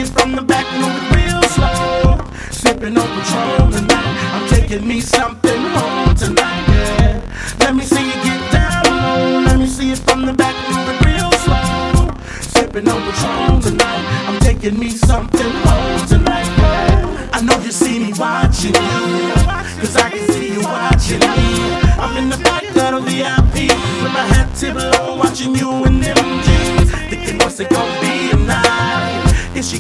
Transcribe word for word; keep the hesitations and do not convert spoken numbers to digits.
it from the back, move it real slow. Sipping on Patron tonight, I'm taking me something home tonight, yeah. Let me see you get down low. Let me see it from the back, move it real slow. Sipping on Patron tonight, I'm taking me something home tonight, yeah. I know you see me watching you, cause I can see you watching me. I'm in the back of the V I P with my hat tip low, watching you in them jeans, thinking what's it gonna be tonight.